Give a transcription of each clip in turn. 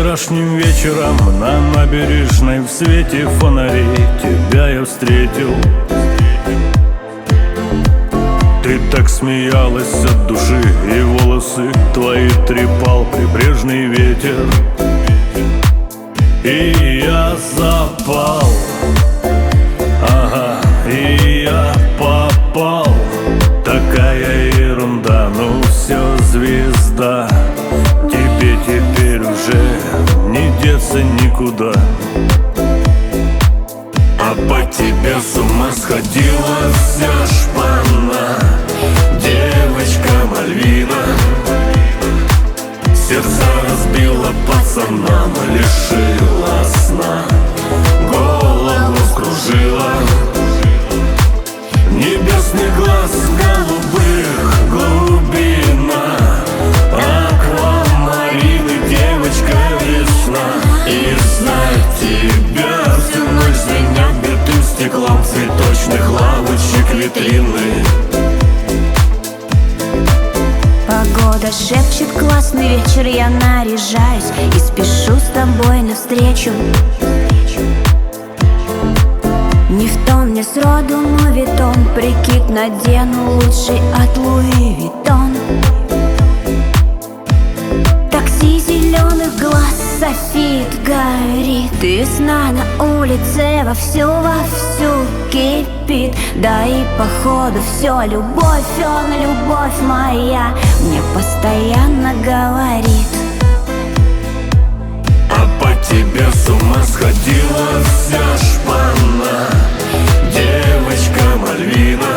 Вчерашним вечером на набережной в свете фонарей тебя я встретил. Ты так смеялась от души, и волосы твои трепал прибрежный ветер. И я запал, ага, и я попал. Такая ерунда, ну все, звезда. Тебе теперь уже не деться никуда. А по тебе с ума сходила вся шпана. Девочка Мальвина сердца разбила пацанам, лишила сна, голову скружила. Небесный глаз голубых глубина, аквамарины, девочка весна. И знать тебя всю ночь звенят битым стеклом цветочных лавочек витрины. Погода шепчет, классный вечер, я наряжаюсь и спешу с тобой навстречу. Не в тон, не сроду моветон, прикид надену лучший от Луи Виттон. Такси зеленых глаз, софит горит, весна на улице вовсю кипит. Да и походу все любовь, он любовь моя мне постоянно говорит. А по тебе с ума сходила вся шпана. Девочка Мальвина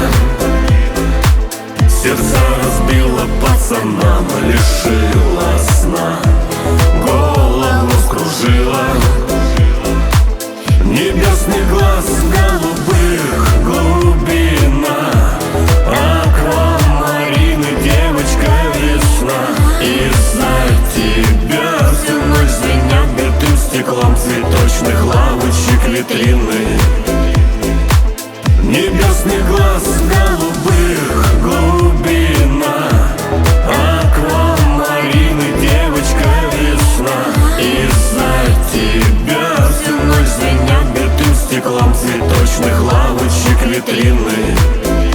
сердца разбила пацанам, лишила сна, голову скружила. Небесный глаз голубых глубина, аквамарины, девочка весна. И знать тебя всю ночь звенят битым стеклом цветочных лавочек витрины. Небесный глаз голубых глубина, аквамарины, девочка весна. И знать тебя всю ночь звенят битым стеклом цветочных лавочек витрины.